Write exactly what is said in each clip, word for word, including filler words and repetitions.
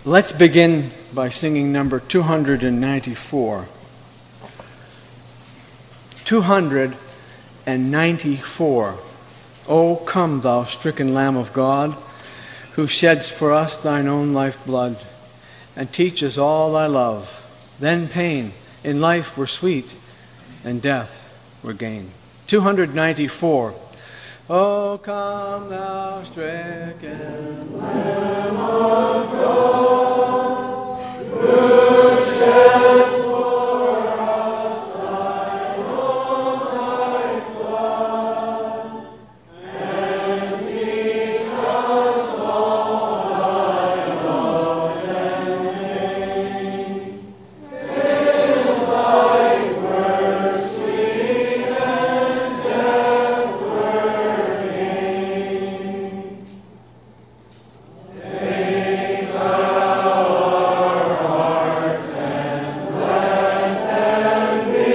Let's begin by singing number two hundred ninety-four. two hundred ninety-four. O come, thou stricken Lamb of God, who sheds for us thine own lifeblood, and teach us all thy love. Then pain in life were sweet, and death were gain. two hundred ninety-four. O come, thou stricken Lamb of God, who sheds for us thine own lifeblood, and teach us all thy love and pain. In life were sweet, and death were gain. Take thou our hearts and let them be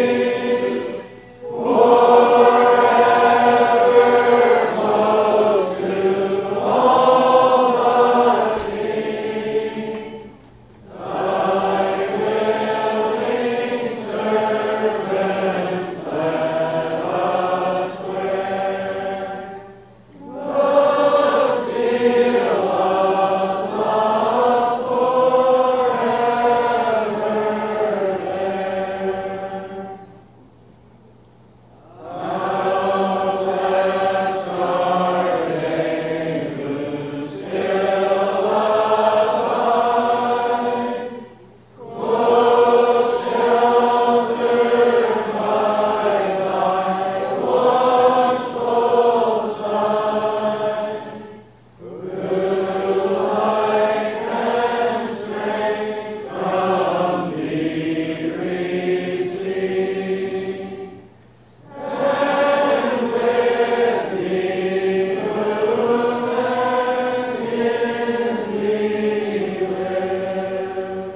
forever close to all thy King. Thy willing servants let us swear the seal of love forever there. How blessed are they who still abide, close sheltered by thy watchful side, who light and strength from thee receive, and with thee move and in thee live.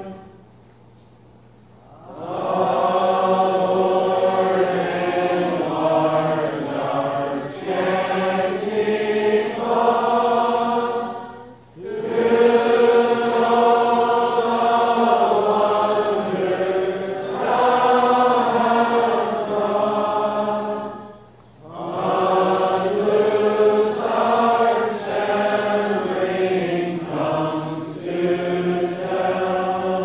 Our and ours are scanty thought, to know the wonders thou hast wrought. Unloose our stammering tongues to tell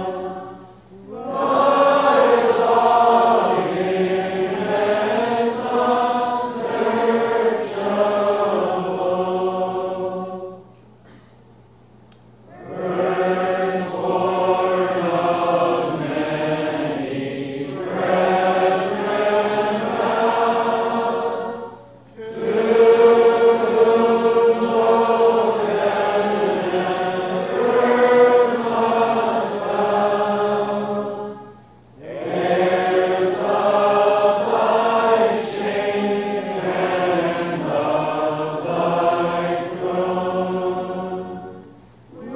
thy longing and unsearchable. Firstborn of many brethren thou, to whom both heaven and earth must bow, heirs of thy shame and of thy throne. We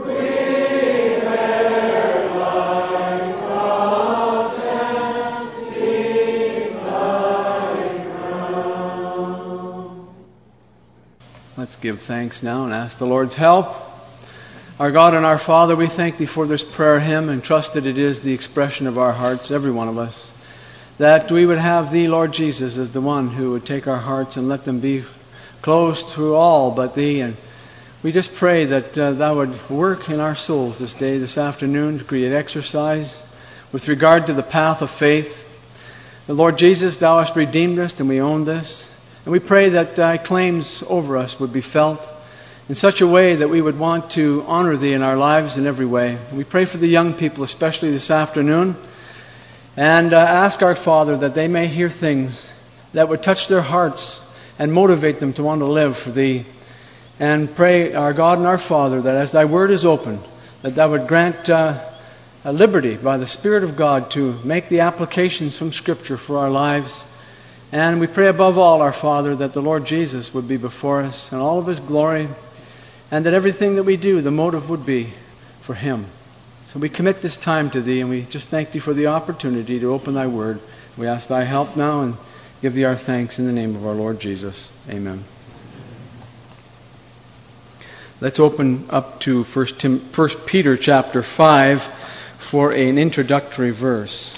bear thy cross and seek thy crown. Let's give thanks now and ask the Lord's help. Our God and our Father, we thank Thee for this prayer hymn and trust that it is the expression of our hearts, every one of us, that we would have Thee, Lord Jesus, as the one who would take our hearts and let them be closed to all but Thee. And we just pray that uh, Thou would work in our souls this day, this afternoon, to create exercise with regard to the path of faith. The Lord Jesus, Thou hast redeemed us, and we own this. And we pray that Thy claims over us would be felt in such a way that we would want to honor Thee in our lives in every way. And we pray for the young people, especially this afternoon, and uh, ask our Father that they may hear things that would touch their hearts and motivate them to want to live for Thee. And pray, our God and our Father, that as Thy Word is opened, that Thou would grant uh, a liberty by the Spirit of God to make the applications from Scripture for our lives. And we pray above all, our Father, that the Lord Jesus would be before us in all of His glory, and that everything that we do, the motive would be for Him. So we commit this time to Thee, and we just thank Thee for the opportunity to open Thy Word. We ask Thy help now and give Thee our thanks in the name of our Lord Jesus. Amen. Let's open up to First Peter chapter five for an introductory verse.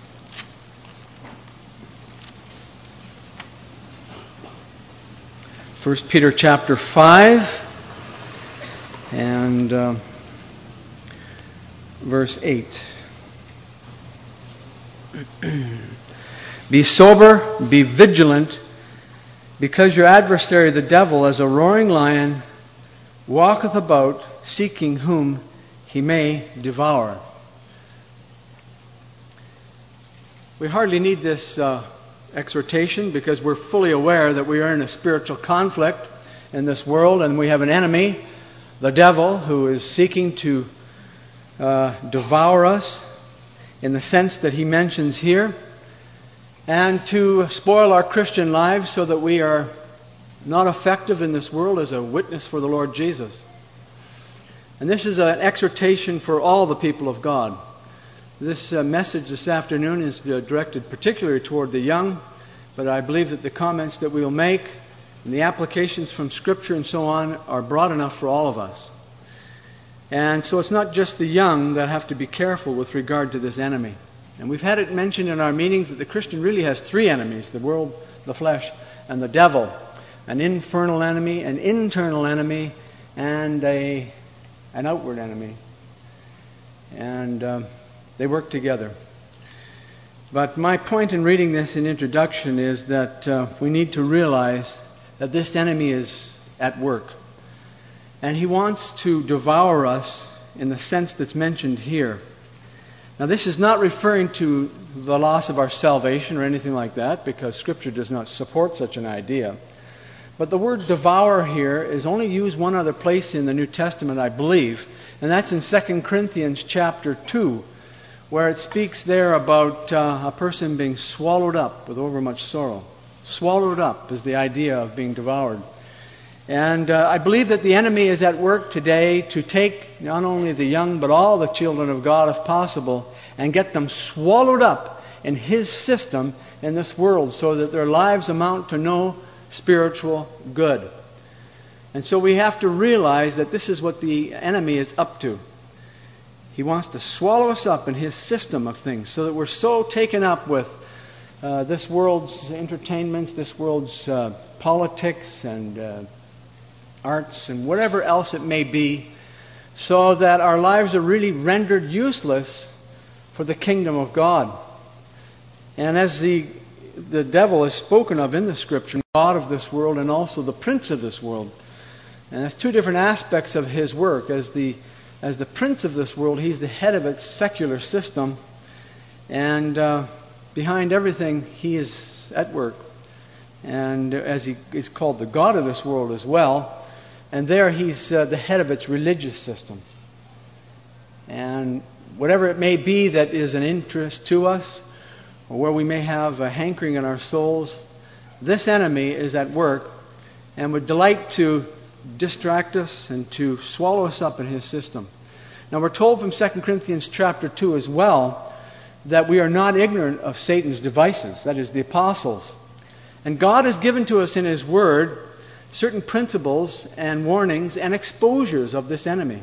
First Peter chapter five and uh, verse eight. Be sober, be vigilant, because your adversary the devil, as a roaring lion, walketh about, seeking whom he may devour. We hardly need this uh, exhortation because we're fully aware that we are in a spiritual conflict in this world, and we have an enemy, the devil, who is seeking to uh, devour us in the sense that he mentions here, and to spoil our Christian lives so that we are not effective in this world as a witness for the Lord Jesus. And this is an exhortation for all the people of God. This uh, message this afternoon is uh, directed particularly toward the young, but I believe that the comments that we will make and the applications from Scripture and so on are broad enough for all of us. And so it's not just the young that have to be careful with regard to this enemy. And we've had it mentioned in our meetings that the Christian really has three enemies: the world, the flesh, and the devil. An infernal enemy, an internal enemy, and a an outward enemy. And uh, they work together. But my point in reading this in introduction is that uh, we need to realize that this enemy is at work. And he wants to devour us in the sense that's mentioned here. Now, this is not referring to the loss of our salvation or anything like that, because Scripture does not support such an idea. But the word devour here is only used one other place in the New Testament, I believe, and that's in Second Corinthians chapter two, where it speaks there about uh, a person being swallowed up with overmuch sorrow. Swallowed up is the idea of being devoured. And uh, I believe that the enemy is at work today to take not only the young but all the children of God, if possible, and get them swallowed up in his system in this world so that their lives amount to no spiritual good. And so we have to realize that this is what the enemy is up to. He wants to swallow us up in his system of things so that we're so taken up with uh, this world's entertainments, this world's uh, politics and uh, arts and whatever else it may be, so that our lives are really rendered useless for the kingdom of God. And as the the devil is spoken of in the Scripture, God of this world and also the prince of this world. And that's two different aspects of his work. As the as the prince of this world, he's the head of its secular system. And uh, behind everything, he is at work. And as he is called the God of this world as well. And there he's uh, the head of its religious system. And whatever it may be that is an interest to us, or where we may have a hankering in our souls, this enemy is at work and would delight to distract us and to swallow us up in his system. Now we're told from Second Corinthians chapter two as well that we are not ignorant of Satan's devices, that is, the apostles. And God has given to us in his word certain principles and warnings and exposures of this enemy.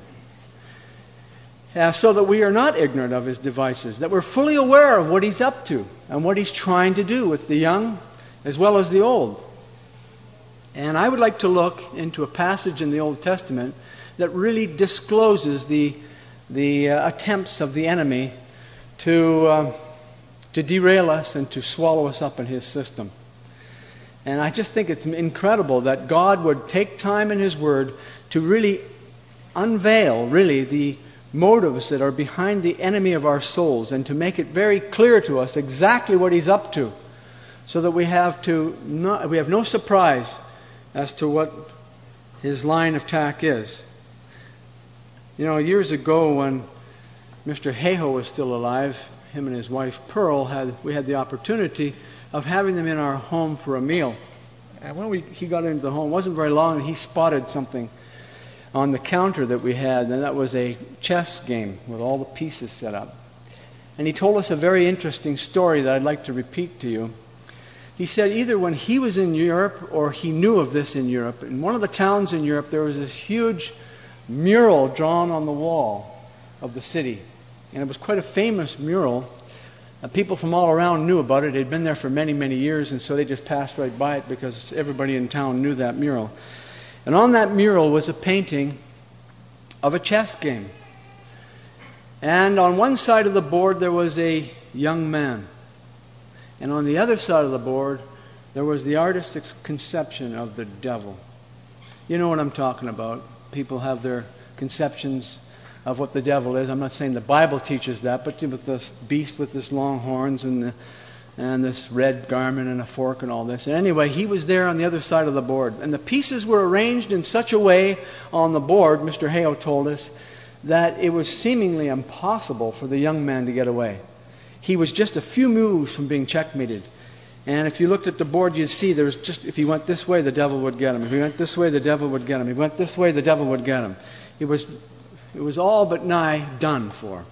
Uh, so that we are not ignorant of his devices, that we're fully aware of what he's up to and what he's trying to do with the young as well as the old. And I would like to look into a passage in the Old Testament that really discloses the, the uh, attempts of the enemy to, uh, to derail us and to swallow us up in his system. And I just think it's incredible that God would take time in his word to really unveil, really, the motives that are behind the enemy of our souls, and to make it very clear to us exactly what he's up to, so that we have to not, we have no surprise as to what his line of attack is. You know, years ago when Mister Hayhoe was still alive, him and his wife Pearl had we had the opportunity of having them in our home for a meal. And when we, he got into the home, it wasn't very long, and he spotted something on the counter that we had, and that was a chess game with all the pieces set up. And he told us a very interesting story that I'd like to repeat to you. He said either when he was in Europe or he knew of this in Europe, in one of the towns in Europe there was this huge mural drawn on the wall of the city. And it was quite a famous mural. Uh, people from all around knew about it. It had been there for many, many years, and so they just passed right by it because everybody in town knew that mural. And on that mural was a painting of a chess game. And on one side of the board there was a young man. And on the other side of the board there was the artistic conception of the devil. You know what I'm talking about. People have their conceptions of what the devil is. I'm not saying the Bible teaches that, but with this beast with this long horns and the, and this red garment and a fork and all this. And anyway, he was there on the other side of the board. And the pieces were arranged in such a way on the board, Mister Heo told us, that it was seemingly impossible for the young man to get away. He was just a few moves from being checkmated. And if you looked at the board, you'd see there was just, if he went this way, the devil would get him. If he went this way, the devil would get him. If he went this way, the devil would get him. It was, it was all but nigh done for.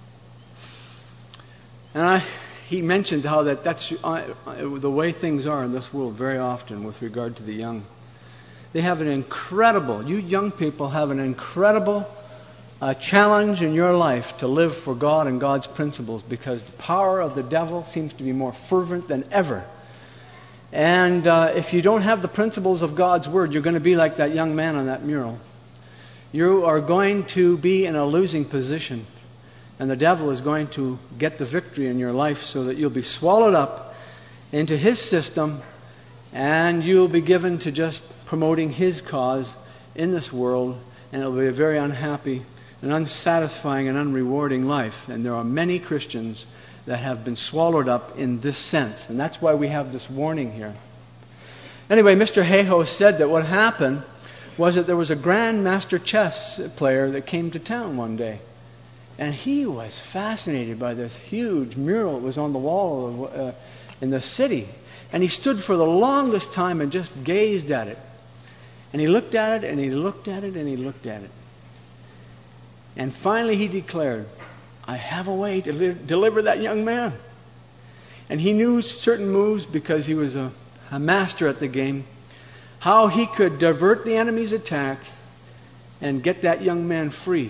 And I, he mentioned how that that's uh, the way things are in this world very often with regard to the young. They have an incredible, you young people have an incredible uh, challenge in your life to live for God and God's principles, because the power of the devil seems to be more fervent than ever. And uh, if you don't have the principles of God's Word, you're going to be like that young man on that mural. You are going to be in a losing position. And the devil is going to get the victory in your life so that you'll be swallowed up into his system and you'll be given to just promoting his cause in this world, and it'll be a very unhappy and unsatisfying and unrewarding life. And there are many Christians that have been swallowed up in this sense. And that's why we have this warning here. Anyway, Mister Heo said that what happened was that there was a grand master chess player that came to town one day. And he was fascinated by this huge mural that was on the wall of, uh, in the city. And he stood for the longest time and just gazed at it. And he looked at it, and he looked at it, and he looked at it. And finally he declared, I have a way to li- deliver that young man. And he knew certain moves because he was a, a master at the game, how he could divert the enemy's attack and get that young man free.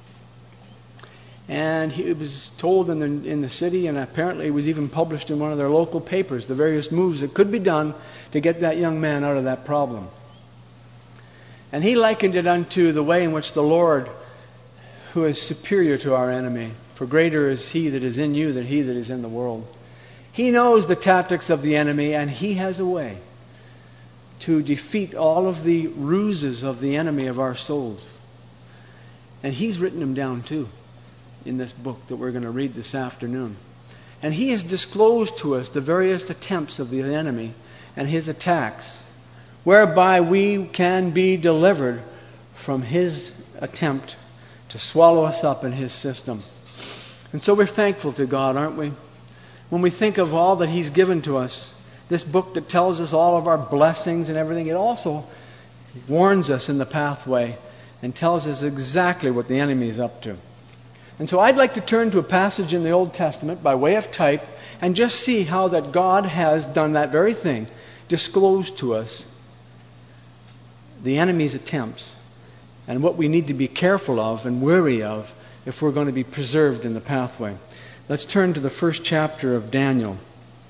And he was told in the, in the city, and apparently it was even published in one of their local papers, the various moves that could be done to get that young man out of that problem. And he likened it unto the way in which the Lord, who is superior to our enemy, for greater is He that is in you than he that is in the world. He knows the tactics of the enemy, and He has a way to defeat all of the ruses of the enemy of our souls. And He's written them down too in this book that we're going to read this afternoon. And He has disclosed to us the various attempts of the enemy and his attacks, whereby we can be delivered from his attempt to swallow us up in his system. And so we're thankful to God, aren't we? When we think of all that He's given to us, this book that tells us all of our blessings and everything, it also warns us in the pathway and tells us exactly what the enemy is up to. And so I'd like to turn to a passage in the Old Testament by way of type and just see how that God has done that very thing, disclosed to us the enemy's attempts and what we need to be careful of and wary of if we're going to be preserved in the pathway. Let's turn to the first chapter of Daniel.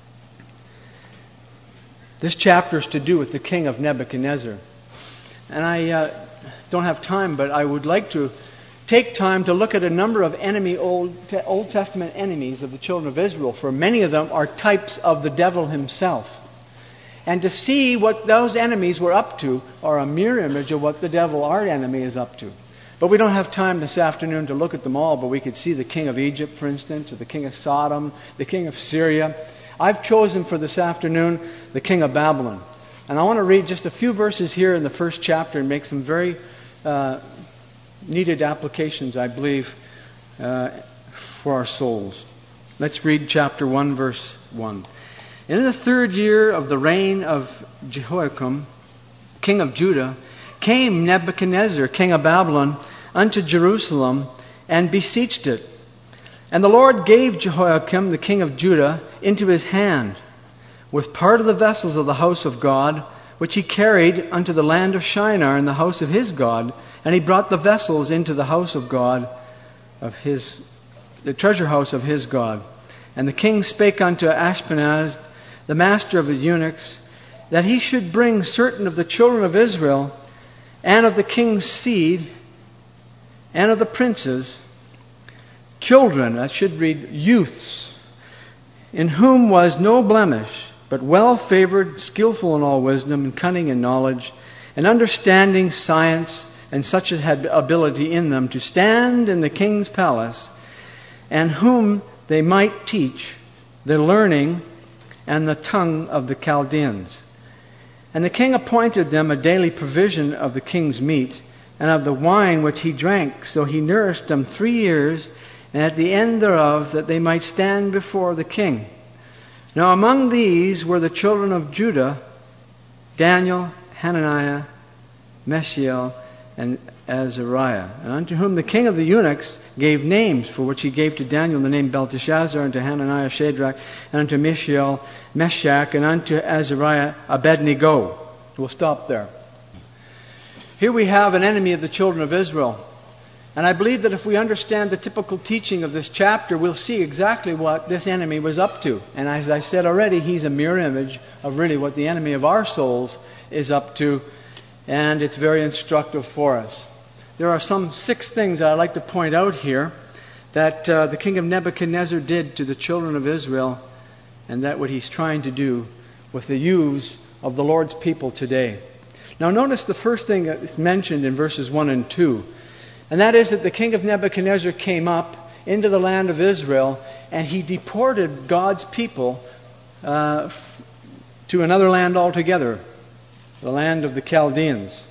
This chapter is to do with the king of Nebuchadnezzar. And I uh, don't have time, but I would like to take time to look at a number of enemy Old, Old Testament enemies of the children of Israel, for many of them are types of the devil himself. And to see what those enemies were up to are a mirror image of what the devil, our enemy, is up to. But we don't have time this afternoon to look at them all, but we could see the king of Egypt, for instance, or the king of Sodom, the king of Syria. I've chosen for this afternoon the king of Babylon. And I want to read just a few verses here in the first chapter and make some very uh, needed applications, I believe, uh, for our souls. Let's read chapter one, verse one. In the third year of the reign of Jehoiakim, king of Judah, came Nebuchadnezzar, king of Babylon, unto Jerusalem, and besieged it. And the Lord gave Jehoiakim, the king of Judah, into his hand, with part of the vessels of the house of God, which he carried unto the land of Shinar in the house of his God, And he brought the vessels into the house of God, of his, the treasure house of his God. And the king spake unto Ashpenaz, the master of his eunuchs, that he should bring certain of the children of Israel, and of the king's seed, and of the princes, children, I should read youths, in whom was no blemish, but well favored, skillful in all wisdom, and cunning in knowledge, and understanding science, and such as had ability in them to stand in the king's palace, and whom they might teach the learning and the tongue of the Chaldeans. And the king appointed them a daily provision of the king's meat, and of the wine which he drank. So he nourished them three years, and at the end thereof, that they might stand before the king. Now among these were the children of Judah, Daniel, Hananiah, Mishael, and Azariah, and unto whom the king of the eunuchs gave names, for which he gave to Daniel the name Belteshazzar, and to Hananiah Shadrach, and unto Mishael Meshach, and unto Azariah Abednego. We'll stop there. Here we have an enemy of the children of Israel. And I believe that if we understand the typical teaching of this chapter, we'll see exactly what this enemy was up to. And as I said already, he's a mirror image of really what the enemy of our souls is up to. And it's very instructive for us. There are some six things that I'd like to point out here that uh, the king of Nebuchadnezzar did to the children of Israel, and that what he's trying to do with the youths of the Lord's people today. Now notice the first thing that's mentioned in verses one and two. And that is that the king of Nebuchadnezzar came up into the land of Israel, and he deported God's people uh, to another land altogether, the land of the Chaldeans.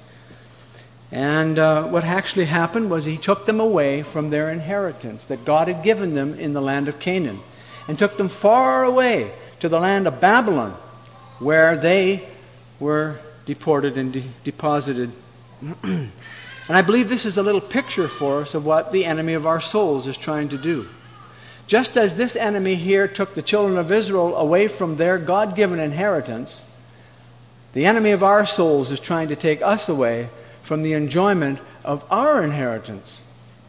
And uh, what actually happened was he took them away from their inheritance that God had given them in the land of Canaan, and took them far away to the land of Babylon, where they were deported and de- deposited. And I believe this is a little picture for us of what the enemy of our souls is trying to do. Just as this enemy here took the children of Israel away from their God-given inheritance, the enemy of our souls is trying to take us away from the enjoyment of our inheritance.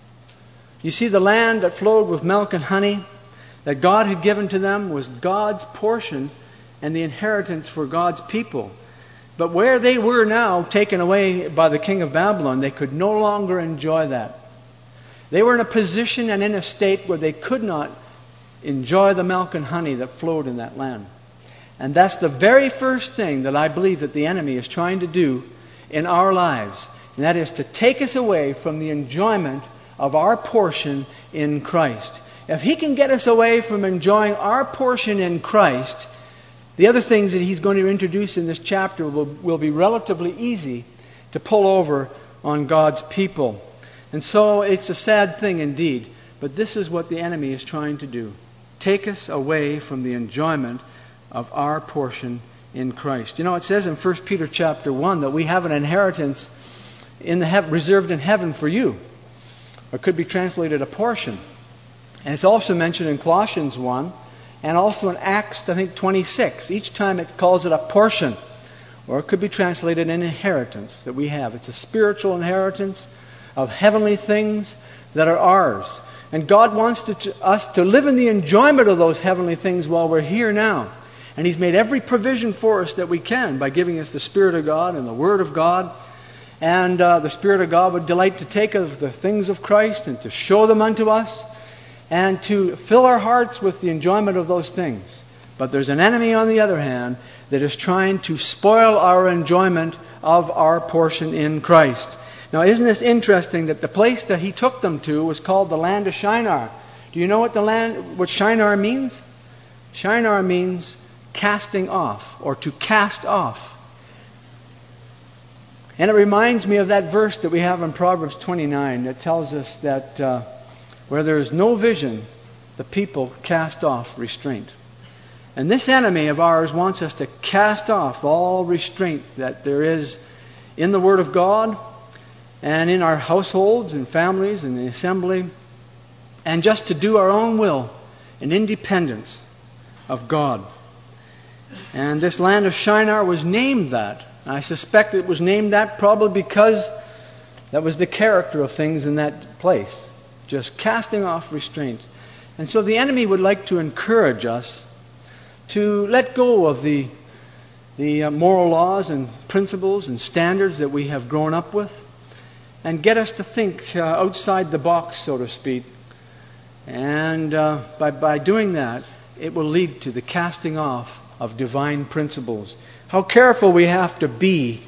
You see, the land that flowed with milk and honey that God had given to them was God's portion and the inheritance for God's people. But where they were now taken away by the king of Babylon, they could no longer enjoy that. They were in a position and in a state where they could not enjoy the milk and honey that flowed in that land. And that's the very first thing that I believe that the enemy is trying to do in our lives. And that is to take us away from the enjoyment of our portion in Christ. If he can get us away from enjoying our portion in Christ, the other things that he's going to introduce in this chapter will, will be relatively easy to pull over on God's people. And so it's a sad thing indeed, but this is what the enemy is trying to do. Take us away from the enjoyment of our portion in Christ. You know, it says in First Peter chapter one that we have an inheritance in the he- reserved in heaven for you. Or it could be translated a portion. And it's also mentioned in Colossians one, and also in Acts, I think, twenty-six. Each time it calls it a portion. Or it could be translated an inheritance that we have. It's a spiritual inheritance of heavenly things that are ours. And God wants to, to, us to live in the enjoyment of those heavenly things while we're here now. And He's made every provision for us that we can by giving us the Spirit of God and the Word of God. And uh, the Spirit of God would delight to take of the things of Christ and to show them unto us, and to fill our hearts with the enjoyment of those things. But there's an enemy, on the other hand, that is trying to spoil our enjoyment of our portion in Christ. Now, isn't this interesting that the place that he took them to was called the land of Shinar? Do you know what the land, what Shinar means? Shinar means casting off, or to cast off. And it reminds me of that verse that we have in Proverbs twenty-nine that tells us that uh, where there is no vision, the people cast off restraint. And this enemy of ours wants us to cast off all restraint that there is in the Word of God and in our households and families and the assembly, and just to do our own will in independence of God. And this land of Shinar was named that. I suspect it was named that probably because That was the character of things in that place. Just casting off restraint. And so the enemy would like to encourage us to let go of the, the uh, moral laws and principles and standards that we have grown up with and get us to think uh, outside the box, so to speak. And uh, by, by doing that, it will lead to the casting off of divine principles. How careful we have to be,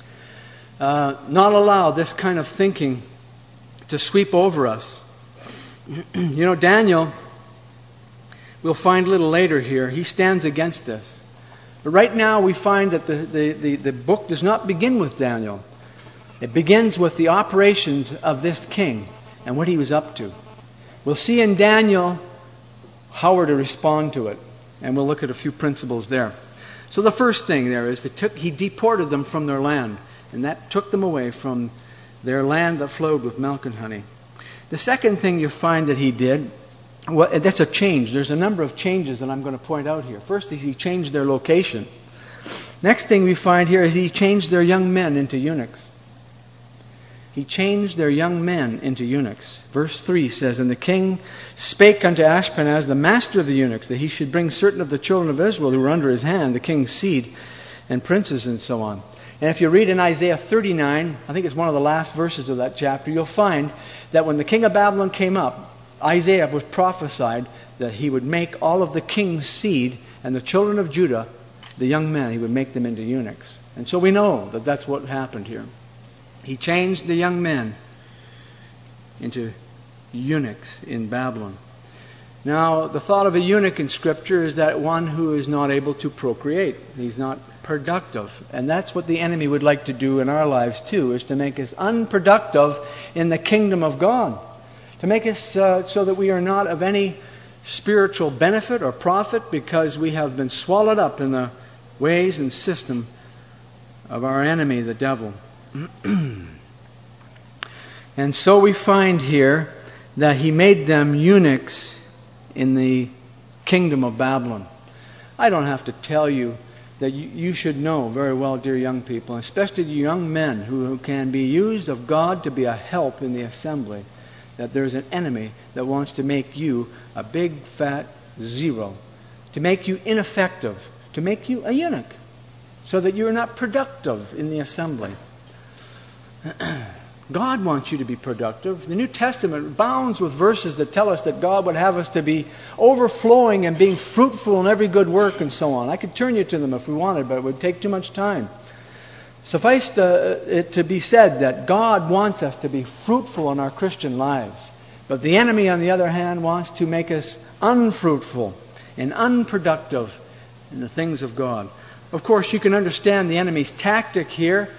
uh, not allow this kind of thinking to sweep over us. You know, Daniel, we'll find a little later here, he stands against this. But right now we find that the, the, the, the book does not begin with Daniel. It begins with the operations of this king and what he was up to. We'll see in Daniel how we're to respond to it. And we'll look at a few principles there. So the first thing there is that took, he deported them from their land. And that took them away from their land that flowed with milk and honey. The second thing you find that he did, well, that's a change. There's a number of changes that I'm going to point out here. First is he changed their location. Next thing we find here is he changed their young men into eunuchs. He changed their young men into eunuchs. Verse three says, And the king spake unto Ashpenaz, the master of the eunuchs, that he should bring certain of the children of Israel who were under his hand, the king's seed, and princes, and so on. And if you read in Isaiah thirty-nine, I think it's one of the last verses of that chapter, you'll find that when the king of Babylon came up, Isaiah was prophesied that he would make all of the king's seed and the children of Judah, the young men, he would make them into eunuchs. And so we know that that's what happened here. He changed the young men into eunuchs in Babylon. Now, the thought of a eunuch in Scripture is that one who is not able to procreate. He's not productive. And that's what the enemy would like to do in our lives too, is to make us unproductive in the kingdom of God. To make us uh, so that we are not of any spiritual benefit or profit because we have been swallowed up in the ways and system of our enemy, the devil. And so we find here that he made them eunuchs in the kingdom of Babylon. I don't have to tell you that you, you should know very well, dear young people, especially the young men who, who can be used of God to be a help in the assembly, that there's an enemy that wants to make you a big fat zero, to make you ineffective, to make you a eunuch, so that you're not productive in the assembly. God wants you to be productive. The New Testament abounds with verses that tell us that God would have us to be overflowing and being fruitful in every good work and so on. I could turn you to them if we wanted, but it would take too much time. Suffice to, it to be said that God wants us to be fruitful in our Christian lives. But the enemy, on the other hand, wants to make us unfruitful and unproductive in the things of God. Of course, you can understand the enemy's tactic here.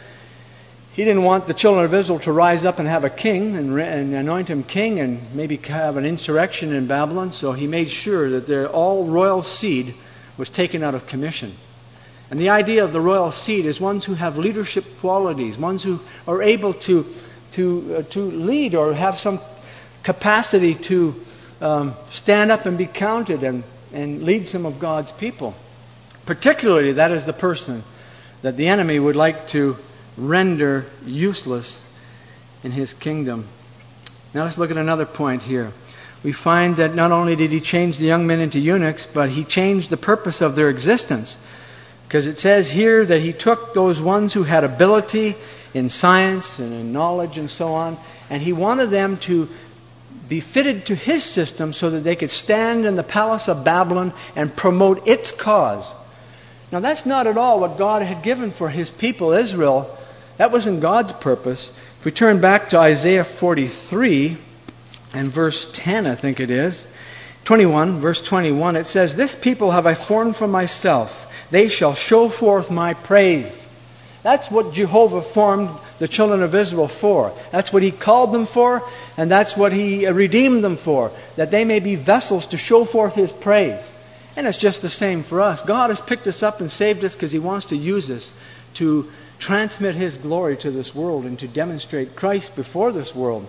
He didn't want the children of Israel to rise up and have a king and, re- and anoint him king and maybe have an insurrection in Babylon. So he made sure that their all royal seed was taken out of commission. And the idea of the royal seed is ones who have leadership qualities, ones who are able to to uh, to lead or have some capacity to um, stand up and be counted and, and lead some of God's people. Particularly, that is the person that the enemy would like to render useless in his kingdom. Now let's look at another point here. We find that not only did he change the young men into eunuchs, but he changed the purpose of their existence. Because it says here that he took those ones who had ability in science and in knowledge and so on, and he wanted them to be fitted to his system so that they could stand in the palace of Babylon and promote its cause. Now that's not at all what God had given for his people Israel. That wasn't God's purpose. If we turn back to Isaiah forty-three and verse ten, I think it is, twenty-one, verse twenty-one, it says, This people have I formed for myself. They shall show forth my praise. That's what Jehovah formed the children of Israel for. That's what he called them for, and that's what he redeemed them for, that they may be vessels to show forth his praise. And it's just the same for us. God has picked us up and saved us because he wants to use us to transmit his glory to this world and to demonstrate Christ before this world.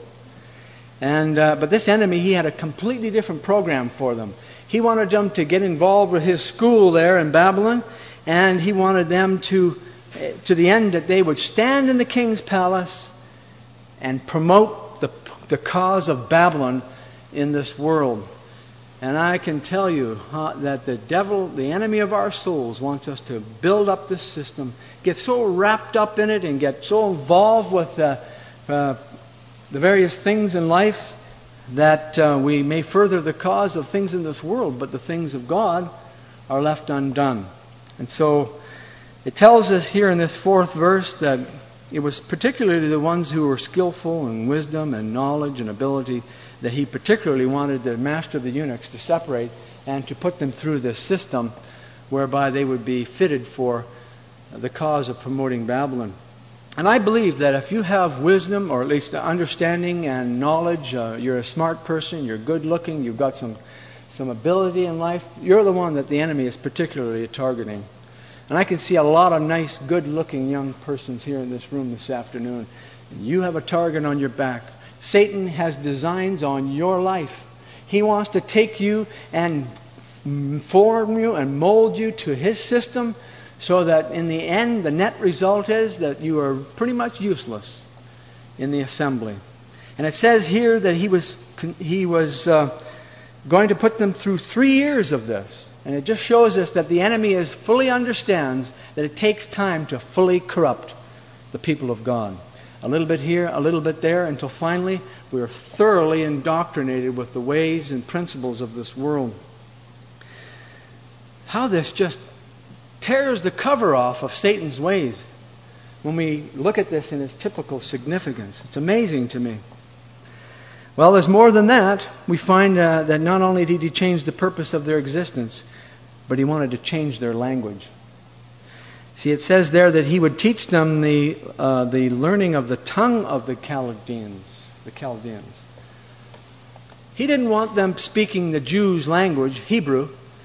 And uh, but this enemy, he had a completely different program for them. He wanted them to get involved with his school there in Babylon, and he wanted them to, to the end that they would stand in the king's palace and promote the, the cause of Babylon in this world. And I can tell you huh, that the devil, the enemy of our souls, wants us to build up this system, get so wrapped up in it and get so involved with uh, uh, the various things in life that uh, we may further the cause of things in this world, but the things of God are left undone. And so it tells us here in this fourth verse that it was particularly the ones who were skillful in wisdom and knowledge and ability that he particularly wanted the master of the eunuchs to separate and to put them through this system whereby they would be fitted for the cause of promoting Babylon. And I believe that if you have wisdom, or at least understanding and knowledge, uh, you're a smart person, you're good looking, you've got some, some ability in life, you're the one that the enemy is particularly targeting. And I can see a lot of nice, good looking young persons here in this room this afternoon. And you have a target on your back. Satan has designs on your life. He wants to take you and form you and mold you to his system so that in the end, the net result is that you are pretty much useless in the assembly. And it says here that he was he was uh, going to put them through three years of this. And it just shows us that the enemy is fully understands that it takes time to fully corrupt the people of God. A little bit here, a little bit there, until finally we are thoroughly indoctrinated with the ways and principles of this world. How this just tears the cover off of Satan's ways when we look at this in its typical significance. It's amazing to me. Well, there's more than that. We find uh, that not only did he change the purpose of their existence, but he wanted to change their language. See, it says there that he would teach them the uh, the learning of the tongue of the Chaldeans. The Chaldeans. He didn't want them speaking the Jews' language, Hebrew,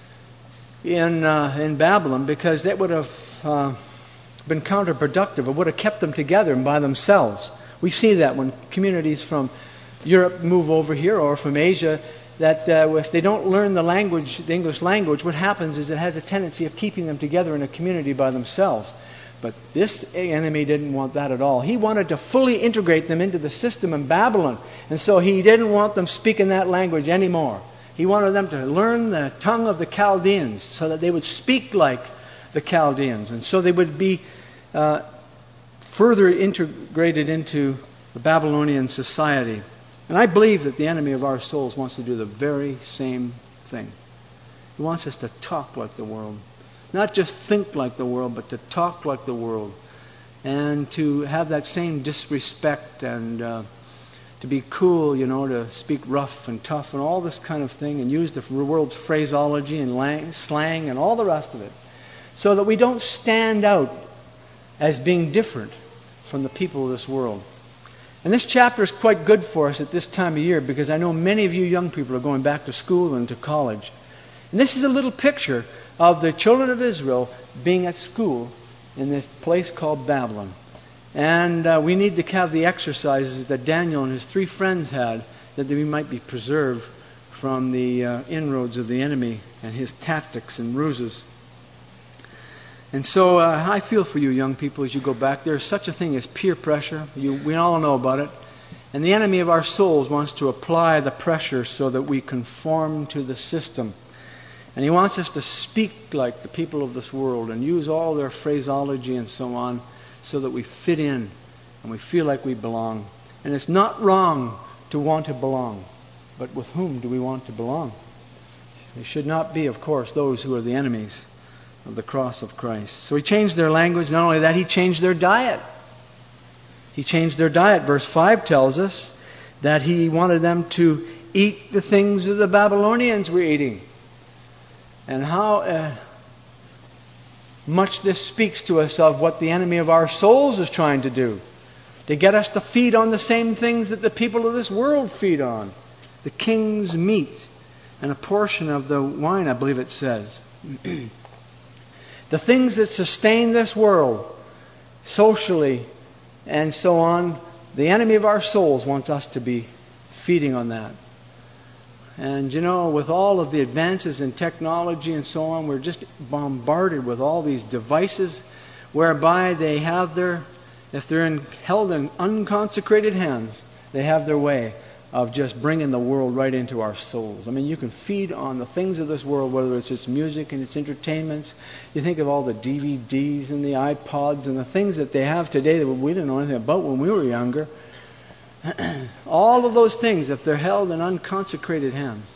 in uh, in Babylon, because that would have uh, been counterproductive. It would have kept them together and by themselves. We see that when communities from Europe move over here, or from Asia, that uh, if they don't learn the language, the English language, what happens is it has a tendency of keeping them together in a community by themselves. But this enemy didn't want that at all. He wanted to fully integrate them into the system in Babylon. And so he didn't want them speaking that language anymore. He wanted them to learn the tongue of the Chaldeans so that they would speak like the Chaldeans. And so they would be uh, further integrated into the Babylonian society. And I believe that the enemy of our souls wants to do the very same thing. He wants us to talk like the world. Not just think like the world, but to talk like the world. And to have that same disrespect and uh, to be cool, you know, to speak rough and tough and all this kind of thing, and use the world's phraseology and lang- slang and all the rest of it. So that we don't stand out as being different from the people of this world. And this chapter is quite good for us at this time of year, because I know many of you young people are going back to school and to college. And this is a little picture of the children of Israel being at school in this place called Babylon. And uh, we need to have the exercises that Daniel and his three friends had, that we might be preserved from the uh, inroads of the enemy and his tactics and ruses. And so uh, I feel for you young people as you go back. There's such a thing as peer pressure. You, we all know about it. And the enemy of our souls wants to apply the pressure so that we conform to the system. And he wants us to speak like the people of this world and use all their phraseology and so on so that we fit in and we feel like we belong. And it's not wrong to want to belong. But with whom do we want to belong? It should not be, of course, those who are the enemies of the cross of Christ. So he changed their language. Not only that, he changed their diet. He changed their diet. Verse five tells us that he wanted them to eat the things that the Babylonians were eating. And how uh, much this speaks to us of what the enemy of our souls is trying to do. To get us to feed on the same things that the people of this world feed on. The king's meat and a portion of the wine, I believe it says. The things that sustain this world, socially and so on, the enemy of our souls wants us to be feeding on that. And you know, with all of the advances in technology and so on, we're just bombarded with all these devices whereby they have their if they're in, held in unconsecrated hands, they have their way of just bringing the world right into our souls. I mean, you can feed on the things of this world, whether it's its music and its entertainments. You think of all the D V Ds and the iPods and the things that they have today that we didn't know anything about when we were younger. All of those things, if they're held in unconsecrated hands,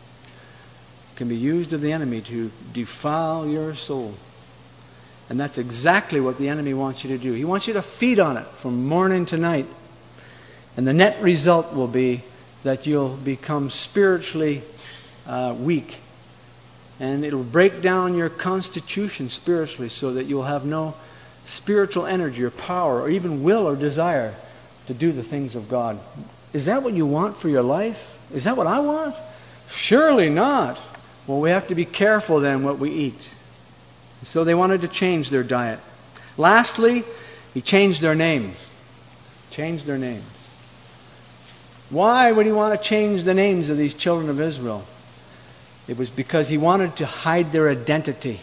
can be used of the enemy to defile your soul. And that's exactly what the enemy wants you to do. He wants you to feed on it from morning to night. And the net result will be that you'll become spiritually uh, weak. And it'll break down your constitution spiritually so that you'll have no spiritual energy or power or even will or desire to do the things of God. Is that what you want for your life? Is that what I want? Surely not. Well, we have to be careful then what we eat. So they wanted to change their diet. Lastly, he changed their names. Changed their names. Why would he want to change the names of these children of Israel? It was because he wanted to hide their identity.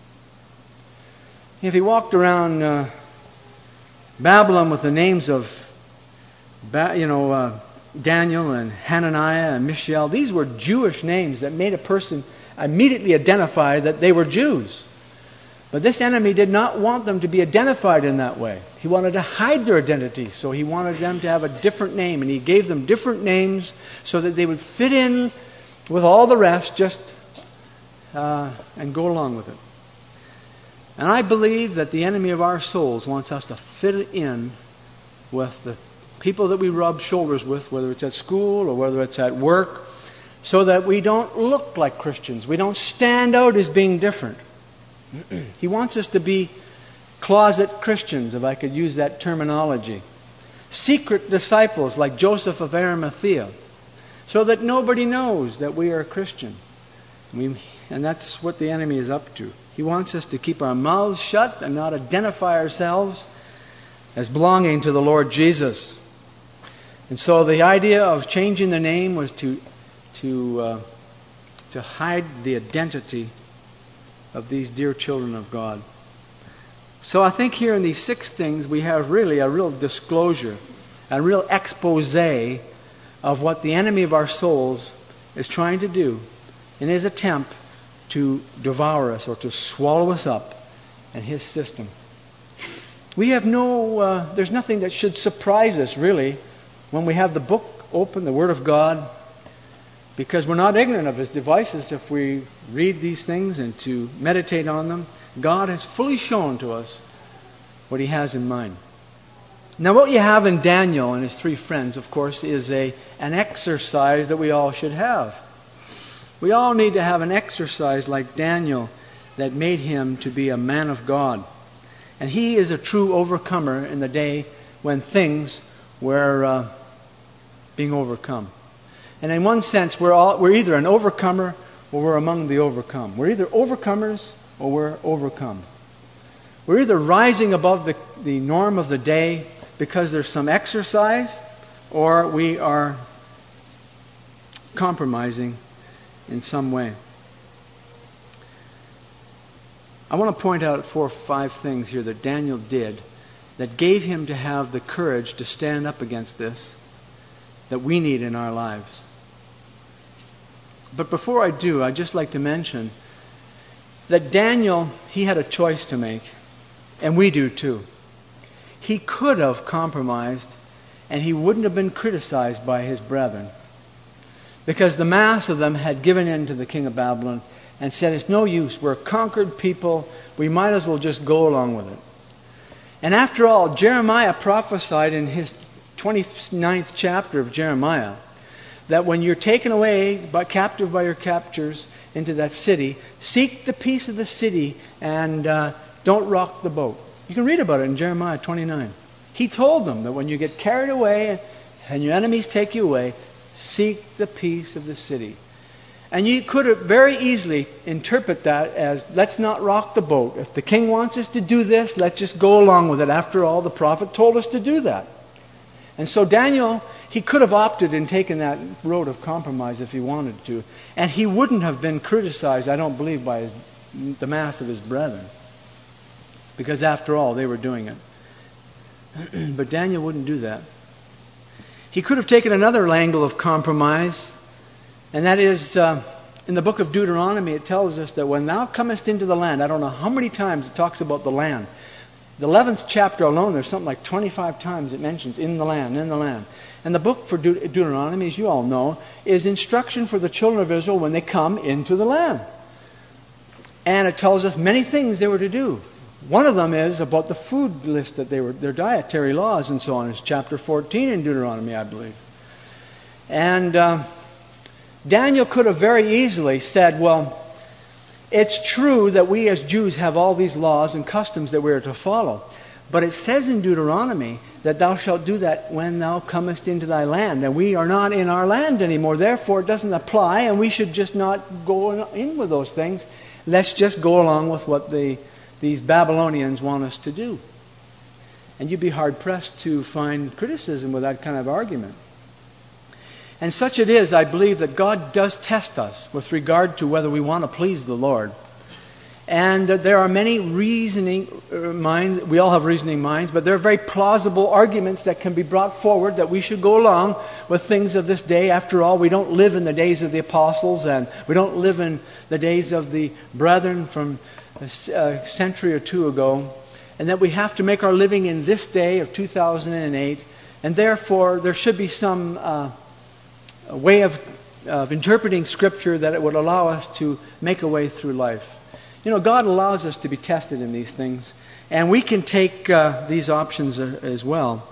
If he walked around uh, Babylon with the names of, you know, uh, Daniel and Hananiah and Mishael, these were Jewish names that made a person immediately identify that they were Jews. But this enemy did not want them to be identified in that way. He wanted to hide their identity, so he wanted them to have a different name. And he gave them different names so that they would fit in with all the rest just uh, and go along with it. And I believe that the enemy of our souls wants us to fit in with the people that we rub shoulders with, whether it's at school or whether it's at work, so that we don't look like Christians. We don't stand out as being different. He wants us to be closet Christians, if I could use that terminology. Secret disciples like Joseph of Arimathea, so that nobody knows that we are a Christian. We, and that's what the enemy is up to. He wants us to keep our mouths shut and not identify ourselves as belonging to the Lord Jesus. And so the idea of changing the name was to to uh, to hide the identity of these dear children of God. So I think here in these six things we have really a real disclosure, a real expose of what the enemy of our souls is trying to do in his attempt to devour us or to swallow us up in his system. We have no, uh, there's nothing that should surprise us really when we have the book open, the Word of God, because we're not ignorant of his devices if we read these things and to meditate on them. God has fully shown to us what he has in mind. Now what you have in Daniel and his three friends, of course, is a an exercise that we all should have. We all need to have an exercise like Daniel that made him to be a man of God. And he is a true overcomer in the day when things were uh, being overcome. And in one sense, we're all we're either an overcomer or we're among the overcome. We're either overcomers or we're overcome. We're either rising above the, the norm of the day because there's some exercise, or we are compromising in some way. I want to point out four or five things here that Daniel did that gave him to have the courage to stand up against this that we need in our lives. But before I do, I'd just like to mention that Daniel, he had a choice to make, and we do too. He could have compromised, and he wouldn't have been criticized by his brethren, because the mass of them had given in to the king of Babylon and said, it's no use, we're a conquered people, we might as well just go along with it. And after all, Jeremiah prophesied in his twenty-ninth chapter of Jeremiah that when you're taken away, by, captive by your captors into that city, seek the peace of the city and uh, don't rock the boat. You can read about it in Jeremiah twenty-nine. He told them that when you get carried away and your enemies take you away, seek the peace of the city. And you could very easily interpret that as, let's not rock the boat. If the king wants us to do this, let's just go along with it. After all, the prophet told us to do that. And so Daniel, he could have opted and taken that road of compromise if he wanted to. And he wouldn't have been criticized, I don't believe, by his, the mass of his brethren. Because after all, they were doing it. But Daniel wouldn't do that. He could have taken another angle of compromise, and that is, uh, in the book of Deuteronomy, it tells us that when thou comest into the land, I don't know how many times it talks about the land. The eleventh chapter alone, there's something like twenty-five times it mentions in the land, in the land. And the book for Deut- Deuteronomy, as you all know, is instruction for the children of Israel when they come into the land. And it tells us many things they were to do. One of them is about the food list that they were, their dietary laws and so on. It's chapter fourteen in Deuteronomy, I believe. And uh, Daniel could have very easily said, well, it's true that we as Jews have all these laws and customs that we are to follow. But it says in Deuteronomy that thou shalt do that when thou comest into thy land. And we are not in our land anymore. Therefore, it doesn't apply, and we should just not go in with those things. Let's just go along with what the, these Babylonians want us to do. And you'd be hard-pressed to find criticism with that kind of argument. And such it is, I believe, that God does test us with regard to whether we want to please the Lord. And uh, there are many reasoning uh, minds. We all have reasoning minds, but there are very plausible arguments that can be brought forward that we should go along with things of this day. After all, we don't live in the days of the apostles, and we don't live in the days of the brethren from a century or two ago. And that we have to make our living in this day of two thousand eight. And therefore, there should be some uh, way of, of interpreting Scripture that it would allow us to make a way through life. You know, God allows us to be tested in these things, and we can take uh, these options as well.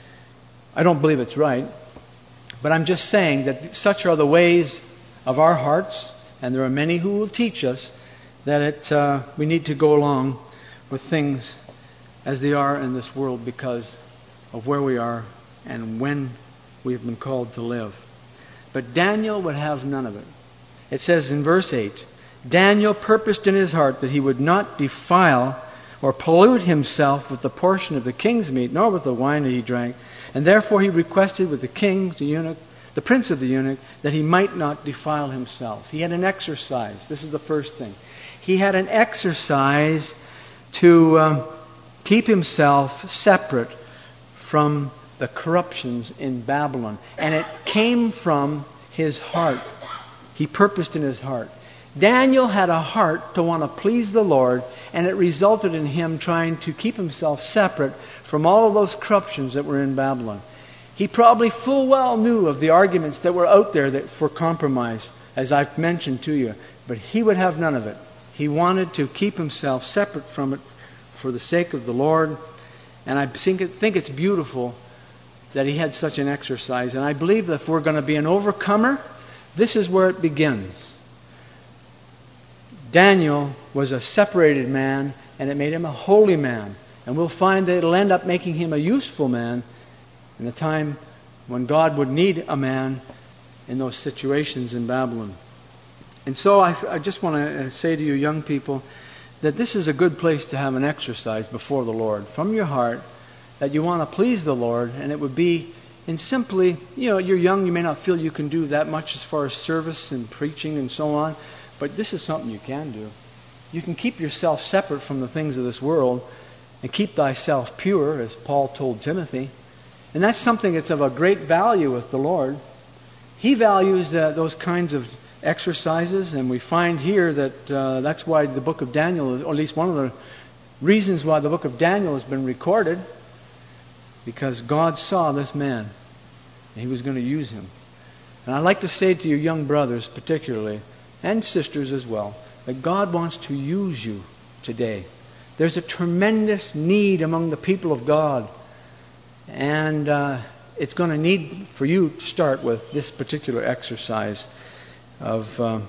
I don't believe it's right, but I'm just saying that such are the ways of our hearts, and there are many who will teach us that it, uh, we need to go along with things as they are in this world because of where we are and when we have been called to live. But Daniel would have none of it. It says in verse eight, Daniel purposed in his heart that he would not defile or pollute himself with the portion of the king's meat, nor with the wine that he drank. And therefore he requested with the king, the eunuch, the prince of the eunuch, that he might not defile himself. He had an exercise. This is the first thing. He had an exercise to um, keep himself separate from the corruptions in Babylon. And it came from his heart. He purposed in his heart. Daniel had a heart to want to please the Lord, and it resulted in him trying to keep himself separate from all of those corruptions that were in Babylon. He probably full well knew of the arguments that were out there that for compromise, as I've mentioned to you, but he would have none of it. He wanted to keep himself separate from it for the sake of the Lord, and I think, it, think it's beautiful that he had such an exercise. And I believe that if we're going to be an overcomer, this is where it begins. Daniel was a separated man, and it made him a holy man. And we'll find that it'll end up making him a useful man in the time when God would need a man in those situations in Babylon. And so I, I just want to say to you young people that this is a good place to have an exercise before the Lord from your heart, that you want to please the Lord, and it would be in simply, you know, you're young, you may not feel you can do that much as far as service and preaching and so on, but this is something you can do. You can keep yourself separate from the things of this world and keep thyself pure, as Paul told Timothy. And that's something that's of a great value with the Lord. He values the, those kinds of exercises, and we find here that uh, that's why the book of Daniel, or at least one of the reasons why the book of Daniel has been recorded, because God saw this man, and He was going to use him. And I'd like to say to you young brothers particularly, and sisters as well, that God wants to use you today. There's a tremendous need among the people of God, and uh, it's going to need for you to start with this particular exercise of uh,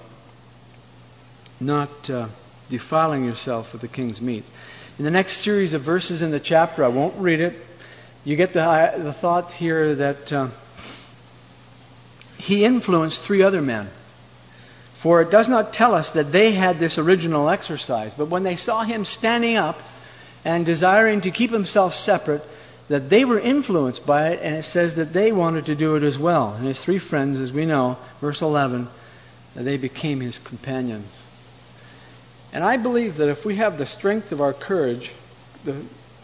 not uh, defiling yourself with the king's meat. In the next series of verses in the chapter, I won't read it, you get the, the thought here that uh, he influenced three other men. For it does not tell us that they had this original exercise, but when they saw him standing up and desiring to keep himself separate, that they were influenced by it, and it says that they wanted to do it as well. And his three friends, as we know, verse eleven, they became his companions. And I believe that if we have the strength of our courage, the, the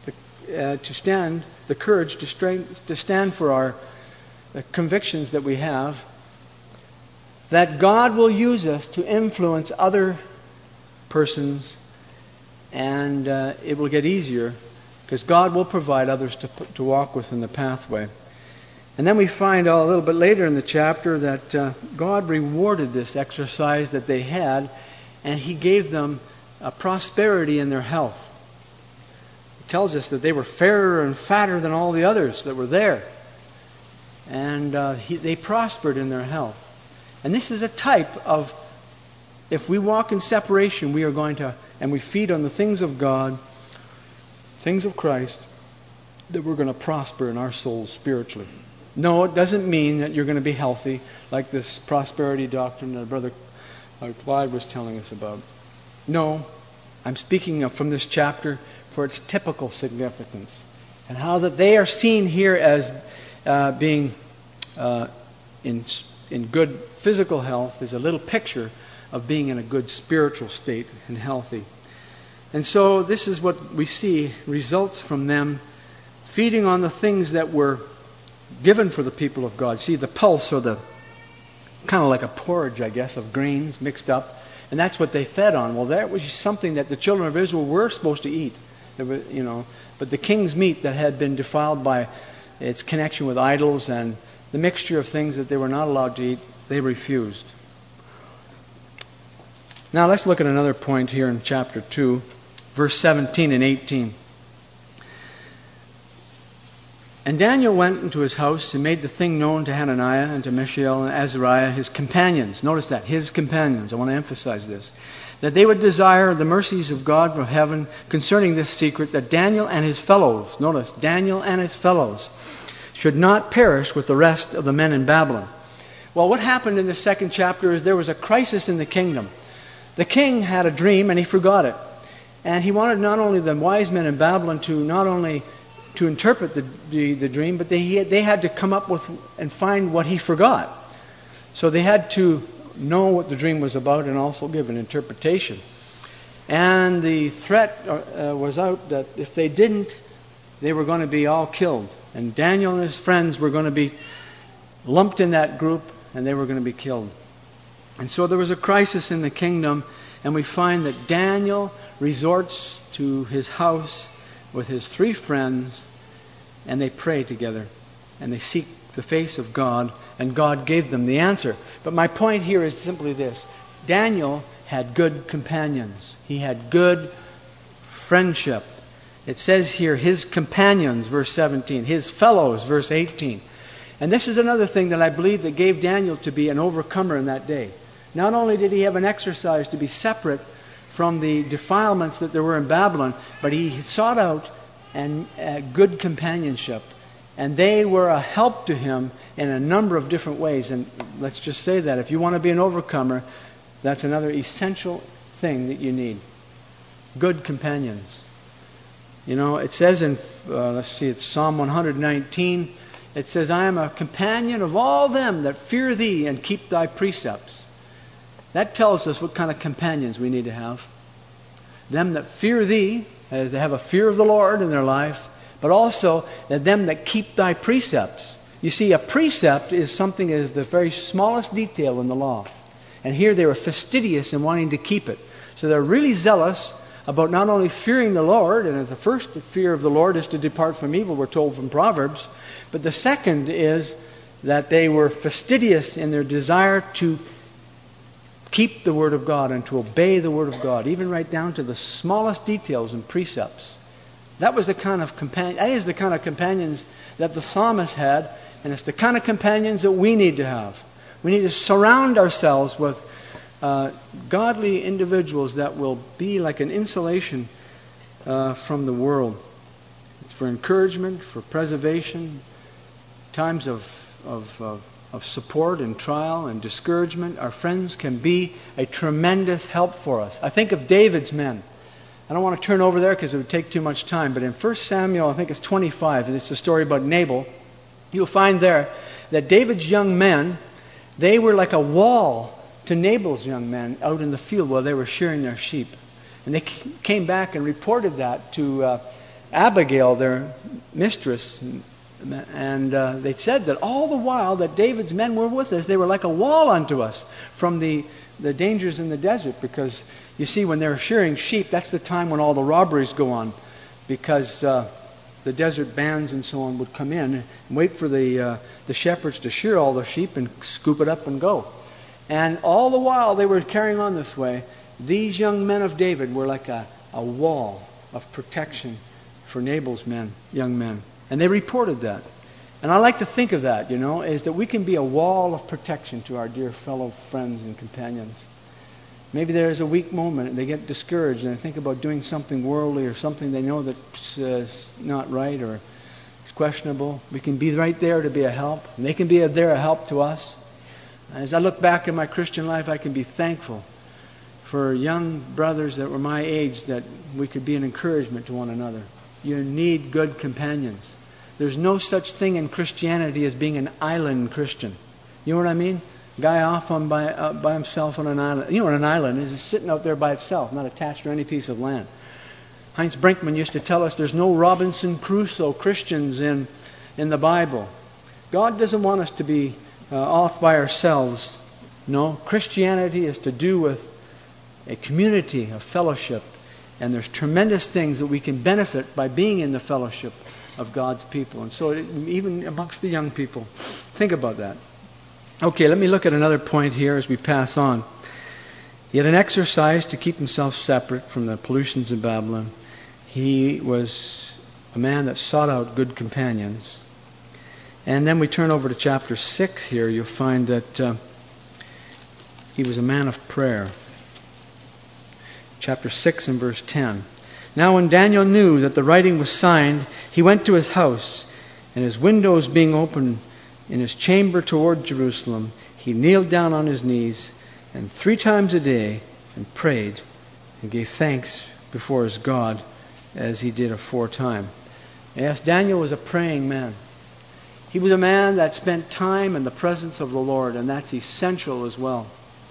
uh, to stand, the courage to, strain, to stand for our the convictions that we have, that God will use us to influence other persons, and uh, it will get easier because God will provide others to to walk with in the pathway. And then we find out a little bit later in the chapter that uh, God rewarded this exercise that they had, and He gave them a prosperity in their health. It tells us that they were fairer and fatter than all the others that were there. And uh, he, they prospered in their health. And this is a type of, if we walk in separation, we are going to, and we feed on the things of God, things of Christ, that we're going to prosper in our souls spiritually. No, it doesn't mean that you're going to be healthy, like this prosperity doctrine that Brother Clyde was telling us about. No, I'm speaking of from this chapter for its typical significance, and how that they are seen here as uh, being uh, in in good physical health is a little picture of being in a good spiritual state and healthy. And so this is what we see results from them feeding on the things that were given for the people of God. See, the pulse, or the kind of like a porridge, I guess, of grains mixed up, and that's what they fed on. Well, that was something that the children of Israel were supposed to eat. There was, you know, but the king's meat that had been defiled by its connection with idols and the mixture of things that they were not allowed to eat, they refused. Now let's look at another point here in chapter two, verse seventeen and eighteen. And Daniel went into his house and made the thing known to Hananiah and to Mishael and Azariah, his companions. Notice that, his companions. I want to emphasize this. That they would desire the mercies of God from heaven concerning this secret, that Daniel and his fellows, notice, Daniel and his fellows, should not perish with the rest of the men in Babylon. Well, what happened in the second chapter is there was a crisis in the kingdom. The king had a dream and he forgot it. And he wanted not only the wise men in Babylon to not only to interpret the, the, the dream, but they, they had to come up with and find what he forgot. So they had to know what the dream was about and also give an interpretation. And the threat uh, was out that if they didn't, they were going to be all killed. And Daniel and his friends were going to be lumped in that group, and they were going to be killed. And so there was a crisis in the kingdom, and we find that Daniel resorts to his house with his three friends, and they pray together, and they seek the face of God, and God gave them the answer. But my point here is simply this. Daniel had good companions. He had good friendship. It says here, his companions, verse seventeen, his fellows, verse eighteen. And this is another thing that I believe that gave Daniel to be an overcomer in that day. Not only did he have an exercise to be separate from the defilements that there were in Babylon, but he sought out and uh, good companionship. And they were a help to him in a number of different ways. And let's just say that if you want to be an overcomer, that's another essential thing that you need. Good companions. You know, it says in, uh, let's see, it's Psalm one nineteen, it says, I am a companion of all them that fear thee and keep thy precepts. That tells us what kind of companions we need to have. Them that fear thee, as they have a fear of the Lord in their life, but also that them that keep thy precepts. You see, a precept is something that is the very smallest detail in the law. And here they were fastidious in wanting to keep it. So they're really zealous about not only fearing the Lord, and the first fear of the Lord is to depart from evil, we're told from Proverbs, but the second is that they were fastidious in their desire to keep the Word of God and to obey the Word of God, even right down to the smallest details and precepts. That was the kind of companion. That is the kind of companions that the psalmist had, and it's the kind of companions that we need to have. We need to surround ourselves with uh, godly individuals that will be like an insulation uh, from the world. It's for encouragement, for preservation, times of of. Uh, of support and trial and discouragement. Our friends can be a tremendous help for us. I think of David's men. I don't want to turn over there because it would take too much time, but in First Samuel, I think it's twenty-five, and it's the story about Nabal, you'll find there that David's young men, they were like a wall to Nabal's young men out in the field while they were shearing their sheep. And they came back and reported that to uh, Abigail, their mistress. And uh, they said that all the while that David's men were with us, they were like a wall unto us from the, the dangers in the desert. Because, you see, when they're shearing sheep, that's the time when all the robberies go on. Because uh, the desert bands and so on would come in and wait for the, uh, the shepherds to shear all the sheep and scoop it up and go. And all the while they were carrying on this way, these young men of David were like a, a wall of protection for Nabal's men, young men. And they reported that. And I like to think of that, you know, is that we can be a wall of protection to our dear fellow friends and companions. Maybe there is a weak moment and they get discouraged and they think about doing something worldly or something they know that's uh, not right or it's questionable. We can be right there to be a help. And they can be a, there a help to us. As I look back in my Christian life, I can be thankful for young brothers that were my age that we could be an encouragement to one another. You need good companions. There's no such thing in Christianity as being an island Christian. You know what I mean? Guy off on by uh, by himself on an island. You know what an island is? It's sitting out there by itself, not attached to any piece of land. Heinz Brinkman used to tell us there's no Robinson Crusoe Christians in, in the Bible. God doesn't want us to be uh, off by ourselves. No, Christianity is to do with a community, a fellowship. And there's tremendous things that we can benefit by being in the fellowship of God's people. And so it, even amongst the young people, think about that. Okay, let me look at another point here as we pass on. He had an exercise to keep himself separate from the pollutions of Babylon. He was a man that sought out good companions. And then we turn over to chapter six here. You'll find that uh, he was a man of prayer. Chapter six and verse ten. Now when Daniel knew that the writing was signed, he went to his house, and his windows being open in his chamber toward Jerusalem, he kneeled down on his knees, and three times a day, and prayed, and gave thanks before his God, as he did aforetime. Yes, Daniel was a praying man. He was a man that spent time in the presence of the Lord, and that's essential as well.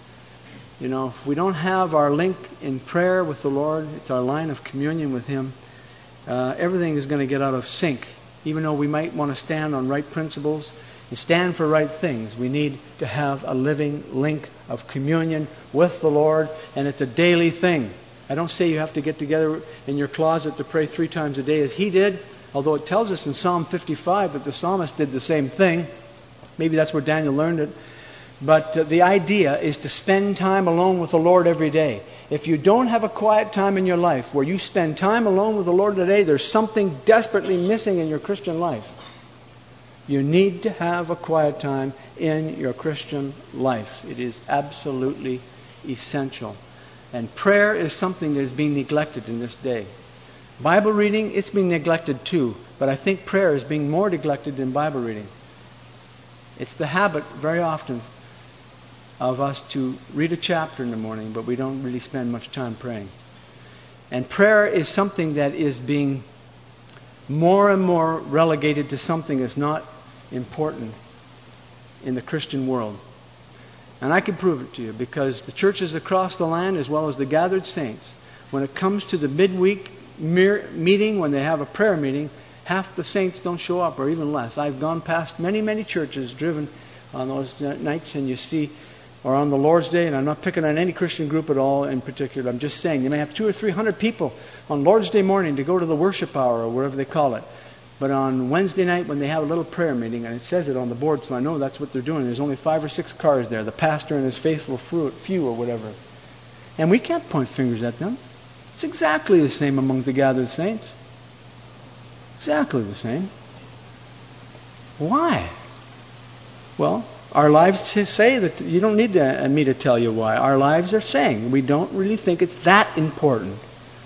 You know, if we don't have our link in prayer with the Lord, it's our line of communion with Him, uh, everything is going to get out of sync. Even though we might want to stand on right principles and stand for right things, we need to have a living link of communion with the Lord, and it's a daily thing. I don't say you have to get together in your closet to pray three times a day as he did, although it tells us in Psalm fifty-five that the psalmist did the same thing. Maybe that's where Daniel learned it. But uh, the idea is to spend time alone with the Lord every day. If you don't have a quiet time in your life where you spend time alone with the Lord today, there's something desperately missing in your Christian life. You need to have a quiet time in your Christian life. It is absolutely essential. And prayer is something that is being neglected in this day. Bible reading, it's being neglected too. But I think prayer is being more neglected than Bible reading. It's the habit very often of us to read a chapter in the morning, but we don't really spend much time praying. And prayer is something that is being more and more relegated to something that's not important in the Christian world. And I can prove it to you, because the churches across the land, as well as the gathered saints, when it comes to the midweek meeting, when they have a prayer meeting, half the saints don't show up, or even less. I've gone past many, many churches driven on those nights, and you see, or on the Lord's Day, and I'm not picking on any Christian group at all in particular. I'm just saying, you may have two or three hundred people on Lord's Day morning to go to the worship hour, or wherever they call it. But on Wednesday night, when they have a little prayer meeting, and it says it on the board, so I know that's what they're doing. There's only five or six cars there, the pastor and his faithful few, or whatever. And we can't point fingers at them. It's exactly the same among the gathered saints. Exactly the same. Why? Well, our lives say that you don't need to, me to tell you why. Our lives are saying we don't really think it's that important.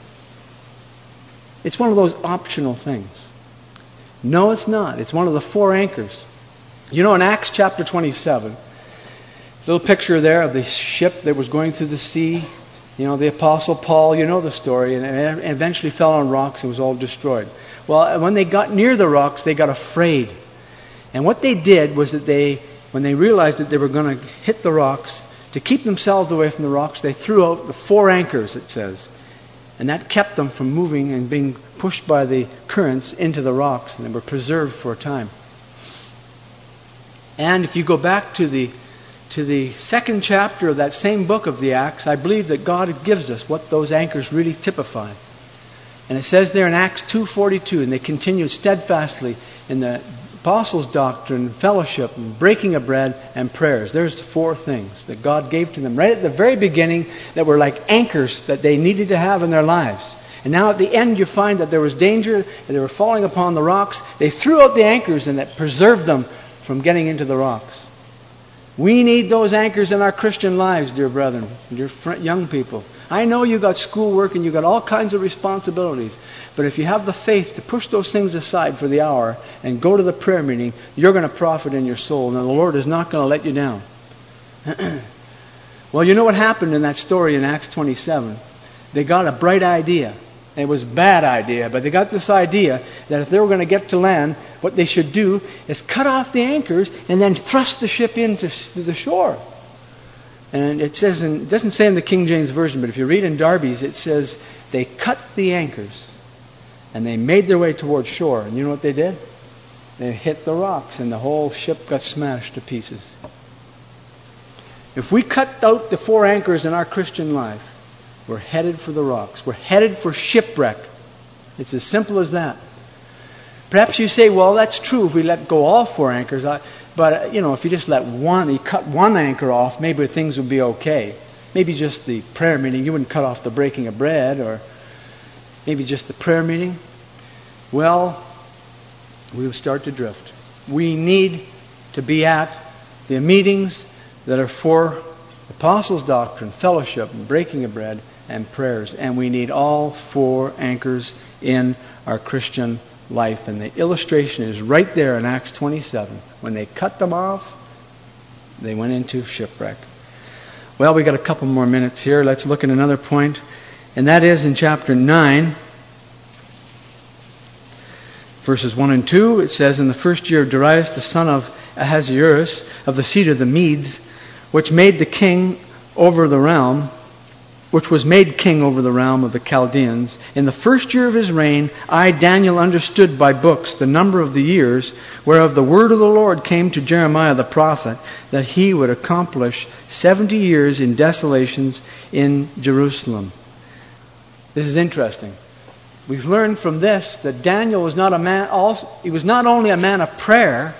It's one of those optional things. No, it's not. It's one of the four anchors. You know, in Acts chapter twenty-seven, little picture there of the ship that was going through the sea. You know, the Apostle Paul, you know the story, and it eventually fell on rocks and was all destroyed. Well, when they got near the rocks, they got afraid. And what they did was that they, when they realized that they were going to hit the rocks, to keep themselves away from the rocks, they threw out the four anchors, it says. And that kept them from moving and being pushed by the currents into the rocks, and they were preserved for a time. And if you go back to the to the second chapter of that same book of the Acts, I believe that God gives us what those anchors really typify. And it says there in Acts two forty-two, and they continued steadfastly in the apostles' doctrine, fellowship, and breaking of bread, and prayers. There's the four things that God gave to them right at the very beginning that were like anchors that they needed to have in their lives. And now at the end you find that there was danger, and they were falling upon the rocks. They threw out the anchors, and that preserved them from getting into the rocks. We need those anchors in our Christian lives, dear brethren, dear young people. I know you got schoolwork and you got all kinds of responsibilities, but if you have the faith to push those things aside for the hour and go to the prayer meeting, you're going to profit in your soul, and the Lord is not going to let you down. Well, you know what happened in that story in Acts twenty-seven? They got a bright idea. It was a bad idea, but they got this idea that if they were going to get to land, what they should do is cut off the anchors and then thrust the ship into the shore. And it says, in, it doesn't say in the King James Version, but if you read in Darby's, it says they cut the anchors and they made their way towards shore. And you know what they did? They hit the rocks and the whole ship got smashed to pieces. If we cut out the four anchors in our Christian life, we're headed for the rocks. We're headed for shipwreck. It's as simple as that. Perhaps you say, well, that's true if we let go all four anchors. I, but, you know, if you just let one, you cut one anchor off, maybe things would be okay. Maybe just the prayer meeting. You wouldn't cut off the breaking of bread, or maybe just the prayer meeting. Well, we will start to drift. We need to be at the meetings that are for apostles' doctrine, fellowship, and breaking of bread, and prayers. And we need all four anchors in our Christian life. And the illustration is right there in Acts twenty-seven. When they cut them off, they went into shipwreck. Well, we got a couple more minutes here. Let's look at another point. And that is in chapter nine, verses one and two. It says, in the first year of Darius, the son of Ahasuerus, of the seed of the Medes, which made the king over the realm, which was made king over the realm of the Chaldeans. In the first year of his reign, I, Daniel, understood by books the number of the years, whereof the word of the Lord came to Jeremiah the prophet, that he would accomplish seventy years in desolations in Jerusalem. This is interesting. We've learned from this that Daniel was not a man. Also, he was not only a man of prayer.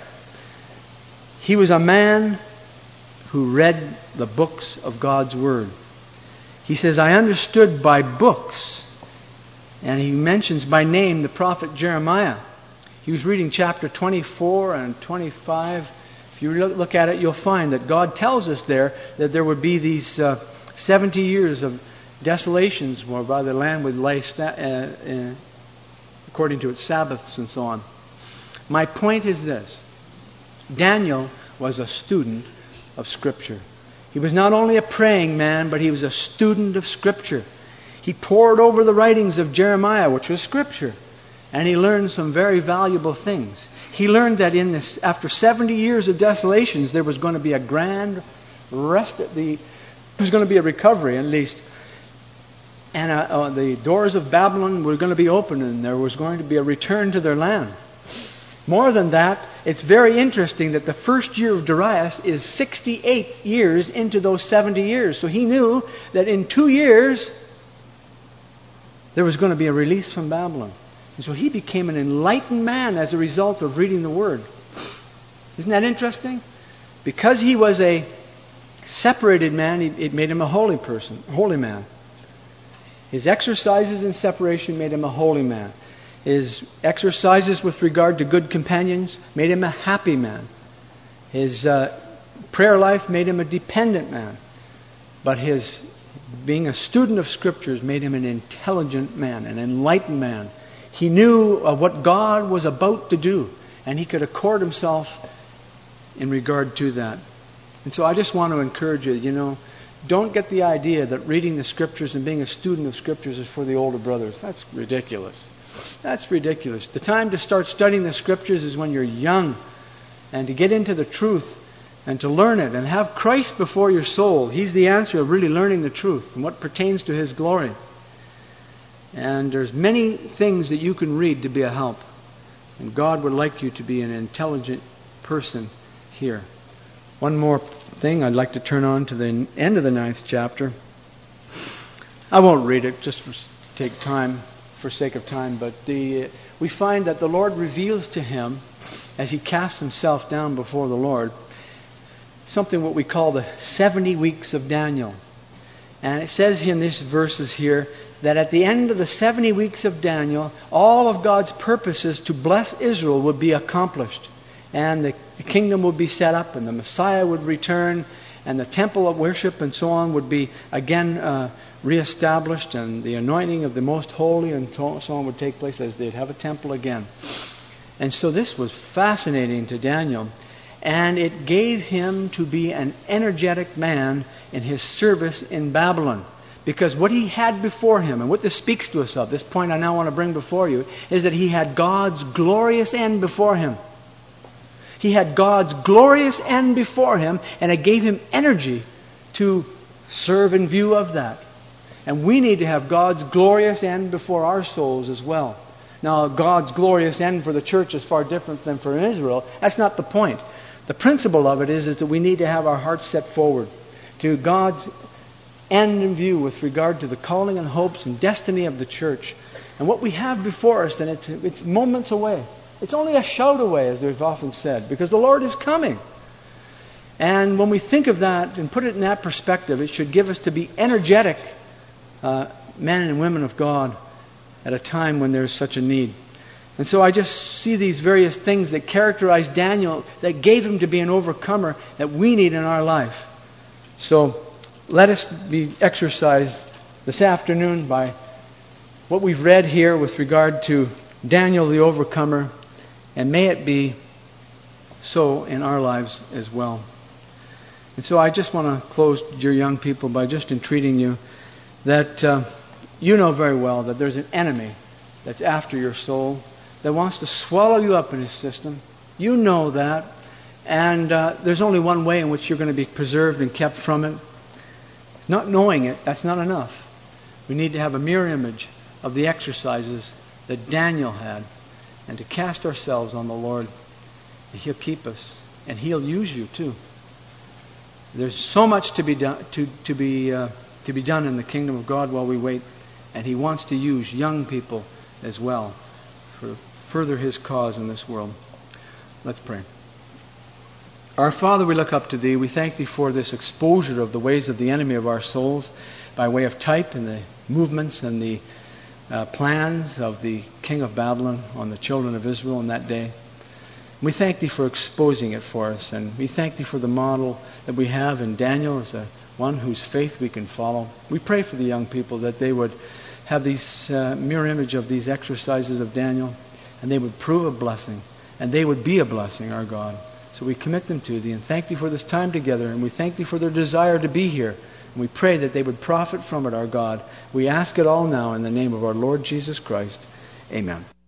He was a man who read the books of God's Word. He says, I understood by books. And he mentions by name the prophet Jeremiah. He was reading chapter twenty-four and twenty-five. If you look at it, you'll find that God tells us there that there would be these uh, seventy years of desolations whereby the land would lay sta- uh, uh, according to its Sabbaths and so on. My point is this. Daniel was a student of Scripture. He was not only a praying man, but he was a student of Scripture. He pored over the writings of Jeremiah, which was Scripture, and he learned some very valuable things. He learned that in this, after seventy years of desolations, there was going to be a grand rest. At the, there was going to be a recovery, at least, and uh, uh, the doors of Babylon were going to be opened, and there was going to be a return to their land. More than that, it's very interesting that the first year of Darius is sixty-eight years into those seventy years. So he knew that in two years, there was going to be a release from Babylon. And so he became an enlightened man as a result of reading the Word. Isn't that interesting? Because he was a separated man, it made him a holy person, holy man. His exercises in separation made him a holy man. His exercises with regard to good companions made him a happy man. His uh, prayer life made him a dependent man. But his being a student of Scriptures made him an intelligent man, an enlightened man. He knew of what God was about to do, and he could accord himself in regard to that. And so I just want to encourage you, you know, don't get the idea that reading the Scriptures and being a student of Scriptures is for the older brothers. That's ridiculous. That's ridiculous. The time to start studying the Scriptures is when you're young, and to get into the truth and to learn it and have Christ before your soul. He's the answer of really learning the truth and what pertains to His glory. And there's many things that you can read to be a help. And God would like you to be an intelligent person here. One more thing, I'd like to turn on to the end of the ninth chapter. I won't read it, just for take time, for sake of time. But the we find that the Lord reveals to him, as he casts himself down before the Lord, something what we call the seventy weeks of Daniel. And it says in these verses here that at the end of the seventy weeks of Daniel, all of God's purposes to bless Israel would be accomplished. And the, the kingdom would be set up, and the Messiah would return, and the temple of worship and so on would be again uh, reestablished, and the anointing of the most holy and so on would take place as they'd have a temple again. And so this was fascinating to Daniel, and it gave him to be an energetic man in his service in Babylon. Because what he had before him, and what this speaks to us of, this point I now want to bring before you, is that he had God's glorious end before him. He had God's glorious end before him, and it gave him energy to serve in view of that. And we need to have God's glorious end before our souls as well. Now, God's glorious end for the church is far different than for Israel. That's not the point. The principle of it is, is that we need to have our hearts set forward to God's end in view with regard to the calling and hopes and destiny of the church. And what we have before us, and it's, it's moments away. It's only a shout away, as they've often said, because the Lord is coming. And when we think of that and put it in that perspective, it should give us to be energetic uh, men and women of God at a time when there's such a need. And so I just see these various things that characterize Daniel, that gave him to be an overcomer, that we need in our life. So let us be exercised this afternoon by what we've read here with regard to Daniel the overcomer, and may it be so in our lives as well. And so I just want to close, your young people, by just entreating you that uh, you know very well that there's an enemy that's after your soul, that wants to swallow you up in his system. You know that. And uh, there's only one way in which you're going to be preserved and kept from it. Not knowing it, that's not enough. We need to have a mirror image of the exercises that Daniel had, and to cast ourselves on the Lord. And He'll keep us, and He'll use you too. There's so much to be done to to be uh, to be done in the kingdom of God while we wait, and He wants to use young people as well for further His cause in this world. Let's pray. Our Father, we look up to Thee. We thank Thee for this exposure of the ways of the enemy of our souls by way of type and the movements and the uh, plans of the king of Babylon on the children of Israel in that day. We thank Thee for exposing it for us, and we thank Thee for the model that we have in Daniel as a one whose faith we can follow. We pray for the young people that they would have these uh, mirror image of these exercises of Daniel, and they would prove a blessing, and they would be a blessing, our God. So we commit them to Thee and thank Thee for this time together, and we thank Thee for their desire to be here. And we pray that they would profit from it, our God. We ask it all now in the name of our Lord Jesus Christ. Amen.